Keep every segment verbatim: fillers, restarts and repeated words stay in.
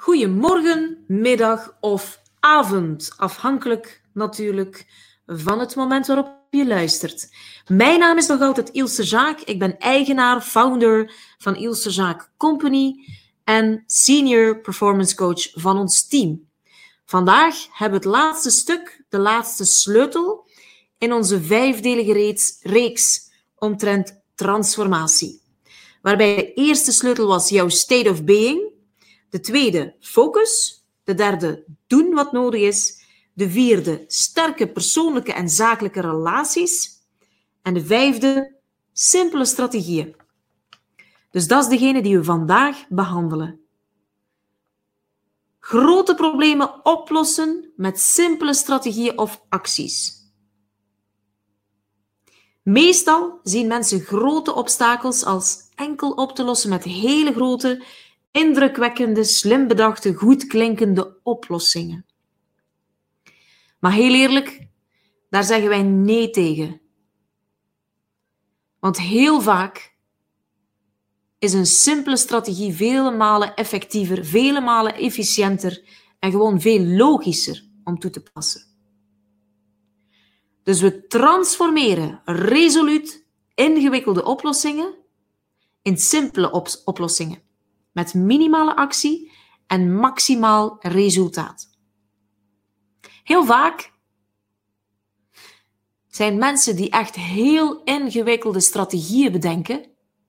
Goedemorgen, middag of avond, afhankelijk natuurlijk van het moment waarop je luistert. Mijn naam is nog altijd Ilse Jaak. Ik ben eigenaar, founder van Ilse Jaak Company en senior performance coach van ons team. Vandaag hebben we het laatste stuk, de laatste sleutel in onze vijfdelige reeks, reeks omtrent transformatie. Waarbij de eerste sleutel was jouw state of being. De tweede, focus. De derde, doen wat nodig is. De vierde, sterke persoonlijke en zakelijke relaties. En de vijfde, simpele strategieën. Dus dat is degene die we vandaag behandelen. Grote problemen oplossen met simpele strategieën of acties. Meestal zien mensen grote obstakels als enkel op te lossen met hele grote, indrukwekkende, slim bedachte, goed klinkende oplossingen. Maar heel eerlijk, daar zeggen wij nee tegen. Want heel vaak is een simpele strategie vele malen effectiever, vele malen efficiënter en gewoon veel logischer om toe te passen. Dus we transformeren resoluut ingewikkelde oplossingen in simpele op- oplossingen. Met minimale actie en maximaal resultaat. Heel vaak zijn mensen die echt heel ingewikkelde strategieën bedenken,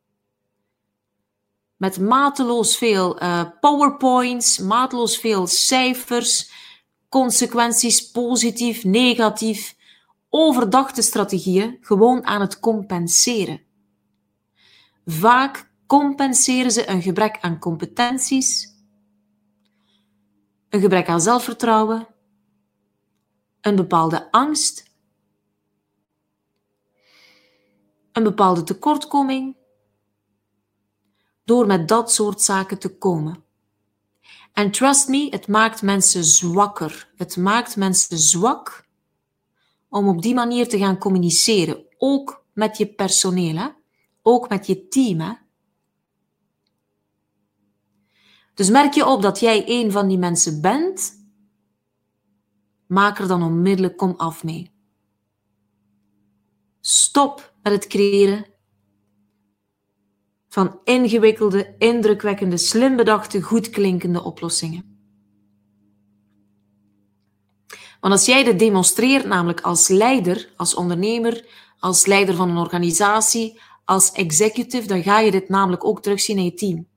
met mateloos veel uh, powerpoints, mateloos veel cijfers, consequenties, positief, negatief, overdachte strategieën, gewoon aan het compenseren. Vaak compenseren ze een gebrek aan competenties, een gebrek aan zelfvertrouwen, een bepaalde angst, een bepaalde tekortkoming, door met dat soort zaken te komen. En trust me, het maakt mensen zwakker. Het maakt mensen zwak om op die manier te gaan communiceren. Ook met je personeel, hè? Ook met je team. Hè? Dus merk je op dat jij een van die mensen bent, maak er dan onmiddellijk kom af mee. Stop met het creëren van ingewikkelde, indrukwekkende, slim bedachte, goed klinkende oplossingen. Want als jij dit demonstreert, namelijk als leider, als ondernemer, als leider van een organisatie, als executive, dan ga je dit namelijk ook terugzien in je team.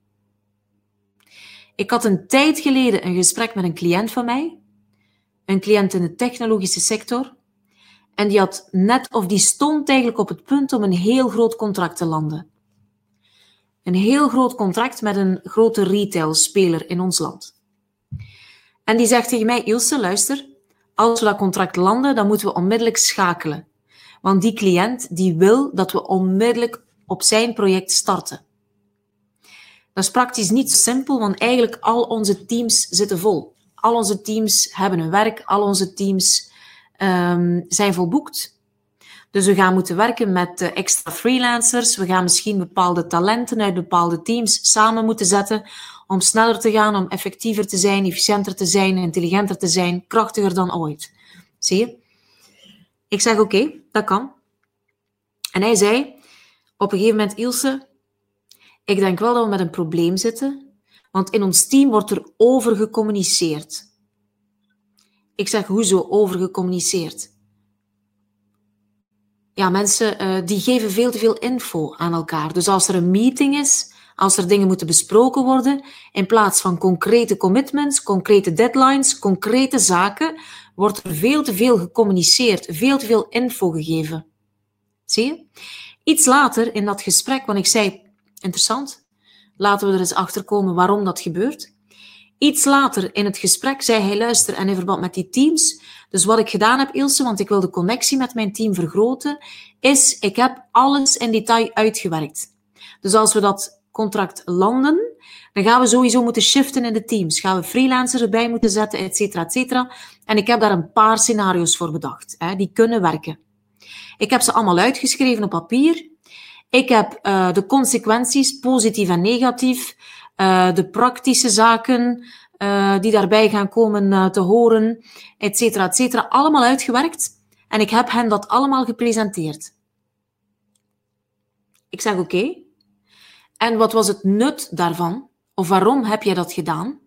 Ik had een tijd geleden een gesprek met een cliënt van mij, een cliënt in de technologische sector, en die had net, of die stond eigenlijk op het punt om een heel groot contract te landen. Een heel groot contract met een grote retailspeler in ons land. En die zegt tegen mij, Ilse, luister, als we dat contract landen, dan moeten we onmiddellijk schakelen. Want die cliënt die wil dat we onmiddellijk op zijn project starten. Dat is praktisch niet zo simpel, want eigenlijk al onze teams zitten vol. Al onze teams hebben een werk, al onze teams um, zijn volboekt. Dus we gaan moeten werken met uh, extra freelancers. We gaan misschien bepaalde talenten uit bepaalde teams samen moeten zetten om sneller te gaan, om effectiever te zijn, efficiënter te zijn, intelligenter te zijn, krachtiger dan ooit. Zie je? Ik zeg oké, okay, dat kan. En hij zei op een gegeven moment, Ilse, ik denk wel dat we met een probleem zitten, want in ons team wordt er over gecommuniceerd. Ik zeg, hoezo over gecommuniceerd? Ja, mensen uh, die geven veel te veel info aan elkaar. Dus als er een meeting is, als er dingen moeten besproken worden, in plaats van concrete commitments, concrete deadlines, concrete zaken, wordt er veel te veel gecommuniceerd, veel te veel info gegeven. Zie je? Iets later in dat gesprek, want ik zei, interessant, laten we er eens achter komen waarom dat gebeurt. Iets later in het gesprek zei hij, luister, en in verband met die teams, dus wat ik gedaan heb, Ilse, want ik wil de connectie met mijn team vergroten, is, ik heb alles in detail uitgewerkt. Dus als we dat contract landen, dan gaan we sowieso moeten shiften in de teams. Gaan we freelancers erbij moeten zetten, et cetera, et cetera. En ik heb daar een paar scenario's voor bedacht, hè, die kunnen werken. Ik heb ze allemaal uitgeschreven op papier. Ik heb uh, de consequenties, positief en negatief, uh, de praktische zaken, uh, die daarbij gaan komen uh, te horen, et cetera, et cetera. Allemaal uitgewerkt. En ik heb hen dat allemaal gepresenteerd. Ik zeg oké. Okay. En wat was het nut daarvan? Of waarom heb jij dat gedaan?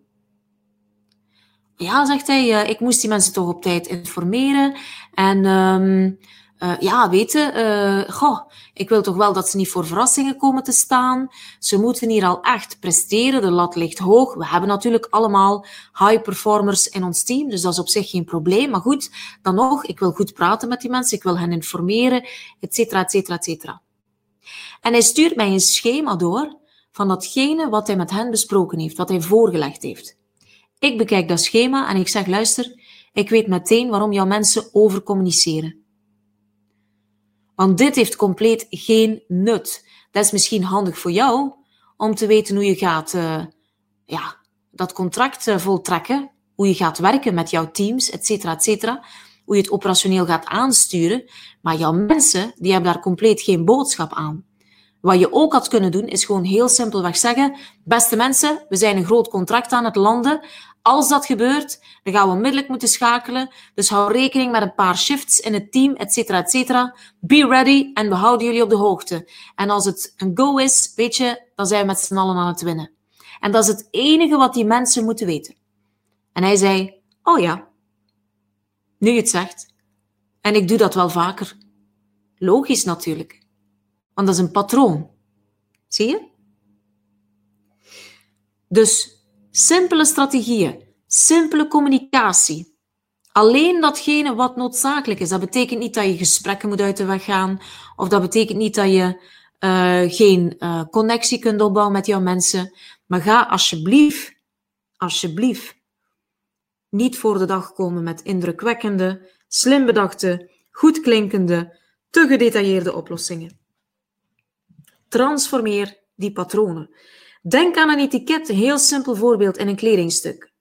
Ja, zegt hij, uh, ik moest die mensen toch op tijd informeren. En um, uh, ja, weet je, uh, goh, ik wil toch wel dat ze niet voor verrassingen komen te staan. Ze moeten hier al echt presteren, de lat ligt hoog. We hebben natuurlijk allemaal high performers in ons team, dus dat is op zich geen probleem. Maar goed, dan nog, ik wil goed praten met die mensen, ik wil hen informeren, et cetera, et cetera, et cetera. En hij stuurt mij een schema door van datgene wat hij met hen besproken heeft, wat hij voorgelegd heeft. Ik bekijk dat schema en ik zeg, luister, ik weet meteen waarom jouw mensen overcommuniceren. Want dit heeft compleet geen nut. Dat is misschien handig voor jou, om te weten hoe je gaat uh, ja, dat contract uh, voltrekken, hoe je gaat werken met jouw teams, et cetera, et cetera, hoe je het operationeel gaat aansturen. Maar jouw mensen, die hebben daar compleet geen boodschap aan. Wat je ook had kunnen doen, is gewoon heel simpelweg zeggen, beste mensen, we zijn een groot contract aan het landen. Als dat gebeurt, dan gaan we onmiddellijk moeten schakelen. Dus hou rekening met een paar shifts in het team, et cetera, et cetera. Be ready en we houden jullie op de hoogte. En als het een go is, weet je, dan zijn we met z'n allen aan het winnen. En dat is het enige wat die mensen moeten weten. En hij zei, oh ja, nu je het zegt. En ik doe dat wel vaker. Logisch natuurlijk. Want dat is een patroon. Zie je? Dus simpele strategieën, simpele communicatie. Alleen datgene wat noodzakelijk is. Dat betekent niet dat je gesprekken moet uit de weg gaan. Of dat betekent niet dat je uh, geen uh, connectie kunt opbouwen met jouw mensen. Maar ga alsjeblieft, alsjeblieft, niet voor de dag komen met indrukwekkende, slim bedachte, goed klinkende, te gedetailleerde oplossingen. Transformeer die patronen. Denk aan een etiket, een heel simpel voorbeeld in een kledingstuk.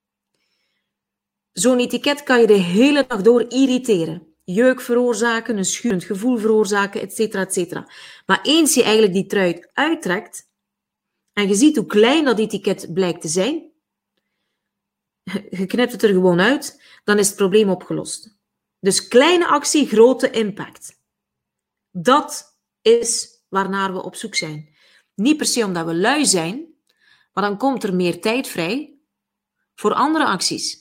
Zo'n etiket kan je de hele dag door irriteren. Jeuk veroorzaken, een schurend gevoel veroorzaken, et cetera, et cetera. Maar eens je eigenlijk die trui uittrekt en je ziet hoe klein dat etiket blijkt te zijn, je knipt het er gewoon uit, dan is het probleem opgelost. Dus kleine actie, grote impact. Dat is waarnaar we op zoek zijn. Niet per se omdat we lui zijn, maar dan komt er meer tijd vrij voor andere acties.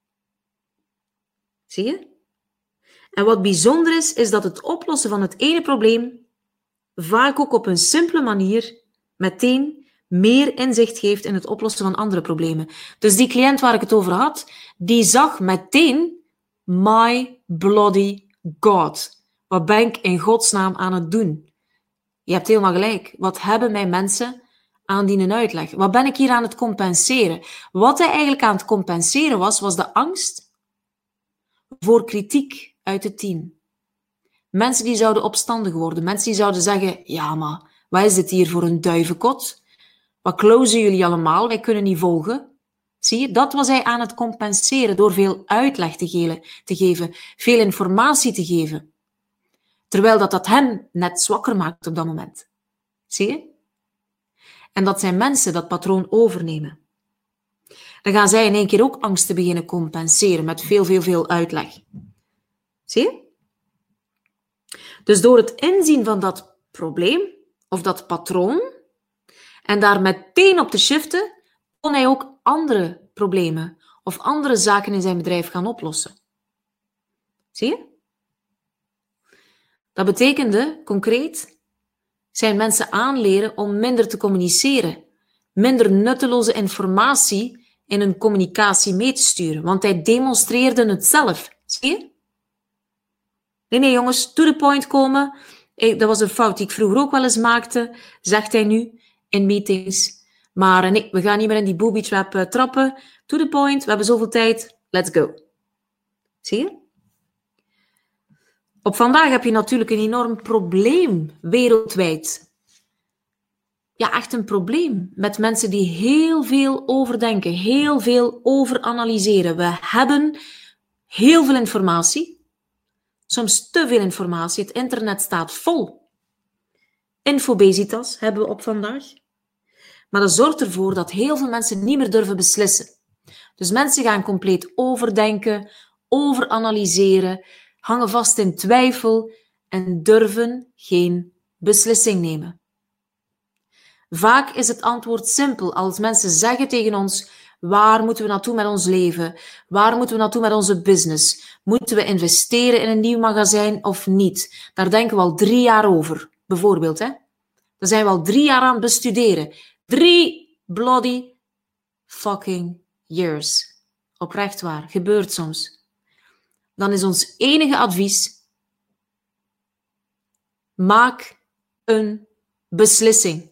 Zie je? En wat bijzonder is, is dat het oplossen van het ene probleem vaak ook op een simpele manier meteen meer inzicht geeft in het oplossen van andere problemen. Dus die cliënt waar ik het over had, die zag meteen, my bloody God. Wat ben ik in godsnaam aan het doen? Je hebt helemaal gelijk. Wat hebben mijn mensen aan die uitleg? Wat ben ik hier aan het compenseren? Wat hij eigenlijk aan het compenseren was, was de angst voor kritiek uit het team. Mensen die zouden opstandig worden. Mensen die zouden zeggen, ja maar, wat is dit hier voor een duivenkot? Wat closen jullie allemaal? Wij kunnen niet volgen. Zie je, dat was hij aan het compenseren door veel uitleg te, ge- te geven, veel informatie te geven. Terwijl dat, dat hem net zwakker maakt op dat moment. Zie je? En dat zijn mensen dat patroon overnemen. Dan gaan zij in één keer ook angsten beginnen compenseren met veel, veel, veel uitleg. Zie je? Dus door het inzien van dat probleem, of dat patroon, en daar meteen op te shiften, kon hij ook andere problemen of andere zaken in zijn bedrijf gaan oplossen. Zie je? Dat betekende, concreet, zijn mensen aanleren om minder te communiceren, minder nutteloze informatie in hun communicatie mee te sturen, want hij demonstreerde het zelf. Zie je? Nee, nee jongens, to the point komen. Hey, dat was een fout die ik vroeger ook wel eens maakte, zegt hij nu in meetings. Maar nee, we gaan niet meer in die booby trap uh, trappen. To the point, we hebben zoveel tijd, let's go. Zie je? Op vandaag heb je natuurlijk een enorm probleem wereldwijd. Ja, echt een probleem met mensen die heel veel overdenken, heel veel overanalyseren. We hebben heel veel informatie, soms te veel informatie. Het internet staat vol. Infobesitas hebben we op vandaag. Maar dat zorgt ervoor dat heel veel mensen niet meer durven beslissen. Dus mensen gaan compleet overdenken, overanalyseren, hangen vast in twijfel en durven geen beslissing nemen. Vaak is het antwoord simpel als mensen zeggen tegen ons: waar moeten we naartoe met ons leven? Waar moeten we naartoe met onze business? Moeten we investeren in een nieuw magazijn of niet? Daar denken we al drie jaar over, bijvoorbeeld. Hè? Daar zijn we al drie jaar aan het bestuderen. Drie bloody fucking years. Oprecht waar, gebeurt soms. Dan is ons enige advies: maak een beslissing.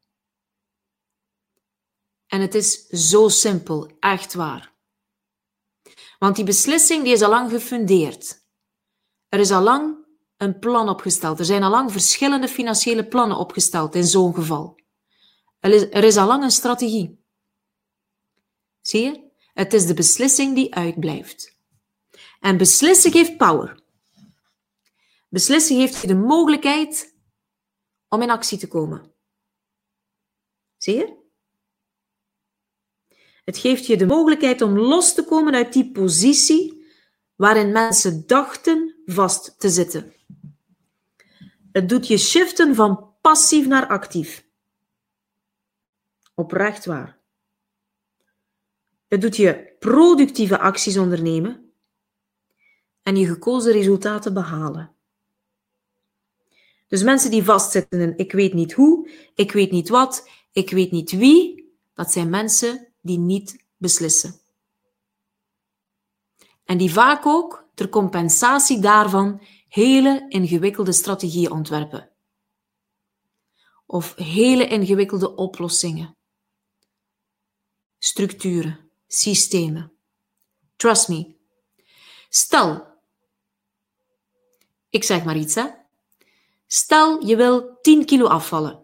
En het is zo simpel, echt waar. Want die beslissing die is al lang gefundeerd. Er is al lang een plan opgesteld. Er zijn al lang verschillende financiële plannen opgesteld in zo'n geval. Er is, er is al lang een strategie. Zie je? Het is de beslissing die uitblijft. En beslissen geeft power. Beslissen geeft je de mogelijkheid om in actie te komen. Zie je? Het geeft je de mogelijkheid om los te komen uit die positie waarin mensen dachten vast te zitten. Het doet je shiften van passief naar actief. Oprecht waar. Het doet je productieve acties ondernemen en je gekozen resultaten behalen. Dus mensen die vastzitten in ik weet niet hoe, ik weet niet wat, ik weet niet wie, dat zijn mensen die niet beslissen. En die vaak ook, ter compensatie daarvan, hele ingewikkelde strategieën ontwerpen. Of hele ingewikkelde oplossingen. Structuren, systemen. Trust me. Stel, ik zeg maar iets, hè. Stel, je wil tien kilo afvallen.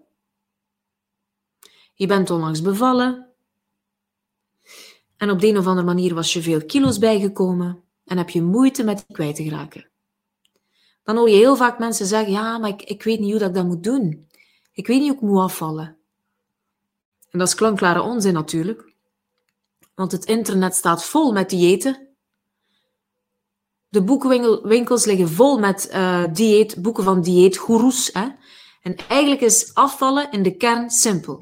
Je bent onlangs bevallen. En op de een of andere manier was je veel kilo's bijgekomen en heb je moeite met die kwijt te geraken. Dan hoor je heel vaak mensen zeggen, ja, maar ik, ik weet niet hoe dat ik dat moet doen. Ik weet niet hoe ik moet afvallen. En dat is klankklare onzin natuurlijk. Want het internet staat vol met diëten. De boekenwinkels liggen vol met uh, dieet, boeken van dieetgoeroes. Hè? En eigenlijk is afvallen in de kern simpel.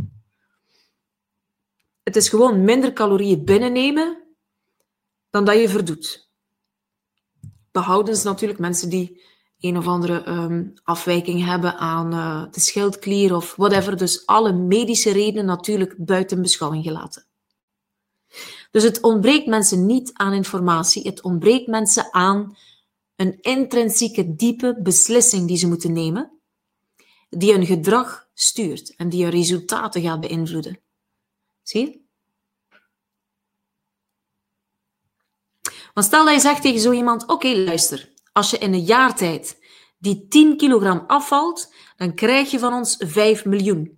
Het is gewoon minder calorieën binnennemen dan dat je verdoet. Behoudens natuurlijk mensen die een of andere um, afwijking hebben aan uh, de schildklier of whatever. Dus alle medische redenen natuurlijk buiten beschouwing gelaten. Dus het ontbreekt mensen niet aan informatie. Het ontbreekt mensen aan een intrinsieke, diepe beslissing die ze moeten nemen, die hun gedrag stuurt en die hun resultaten gaat beïnvloeden. Zie je? Want stel dat je zegt tegen zo iemand, oké, okay, luister, als je in een jaar tijd die tien kilogram afvalt, dan krijg je van ons vijf miljoen.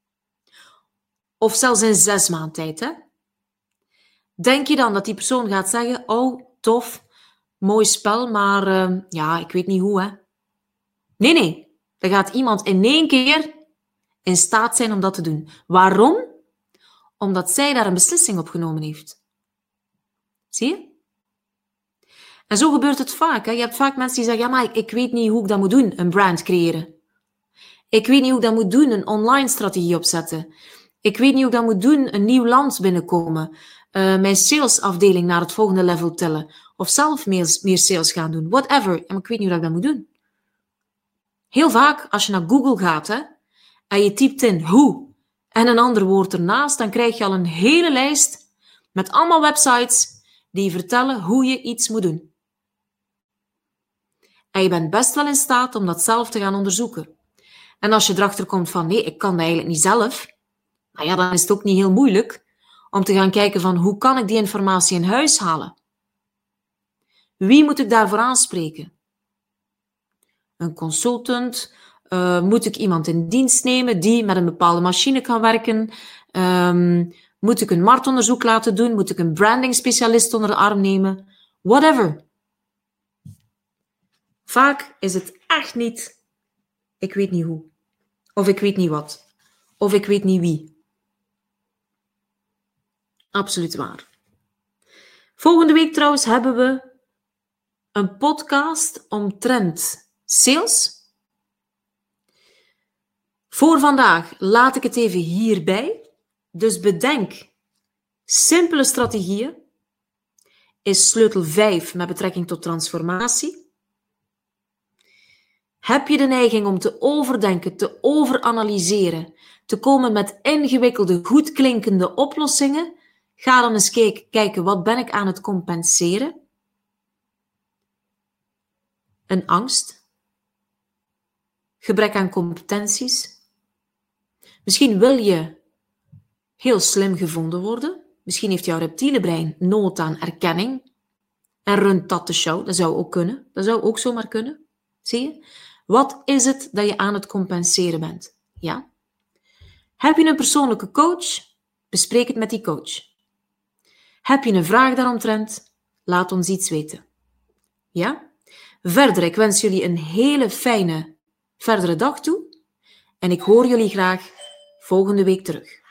Of zelfs in zes maanden tijd, hè? Denk je dan dat die persoon gaat zeggen, oh, tof, mooi spel, maar uh, ja, ik weet niet hoe, hè? Nee, nee. Dan gaat iemand in één keer in staat zijn om dat te doen. Waarom? Omdat zij daar een beslissing op genomen heeft. Zie je? En zo gebeurt het vaak. Hè? Je hebt vaak mensen die zeggen, ja, maar ik, ik weet niet hoe ik dat moet doen, een brand creëren. Ik weet niet hoe ik dat moet doen, een online strategie opzetten. Ik weet niet hoe ik dat moet doen, een nieuw land binnenkomen. Uh, mijn salesafdeling naar het volgende level tillen. Of zelf meer, meer sales gaan doen. Whatever. Ja, maar ik weet niet hoe ik dat moet doen. Heel vaak, als je naar Google gaat, hè, en je typt in hoe en een ander woord ernaast, dan krijg je al een hele lijst met allemaal websites die vertellen hoe je iets moet doen. En je bent best wel in staat om dat zelf te gaan onderzoeken. En als je erachter komt van, nee, ik kan dat eigenlijk niet zelf, nou ja, dan is het ook niet heel moeilijk om te gaan kijken van, hoe kan ik die informatie in huis halen? Wie moet ik daarvoor aanspreken? Een consultant? Uh, moet ik iemand in dienst nemen die met een bepaalde machine kan werken? Um, moet ik een marktonderzoek laten doen? Moet ik een branding specialist onder de arm nemen? Whatever. Vaak is het echt niet, ik weet niet hoe. Of ik weet niet wat. Of ik weet niet wie. Absoluut waar. Volgende week trouwens hebben we een podcast omtrent sales. Voor vandaag laat ik het even hierbij. Dus bedenk simpele strategieën is sleutel vijf met betrekking tot transformatie. Heb je de neiging om te overdenken, te overanalyseren, te komen met ingewikkelde, goed klinkende oplossingen? Ga dan eens kijken, kijken, wat ben ik aan het compenseren? Een angst? Gebrek aan competenties? Misschien wil je heel slim gevonden worden. Misschien heeft jouw reptiele brein nood aan erkenning. En runt dat de show. Dat zou ook kunnen. Dat zou ook zomaar kunnen. Zie je? Wat is het dat je aan het compenseren bent? Ja? Heb je een persoonlijke coach? Bespreek het met die coach. Heb je een vraag daaromtrent? Laat ons iets weten. Ja? Verder, ik wens jullie een hele fijne verdere dag toe. En ik hoor jullie graag volgende week terug.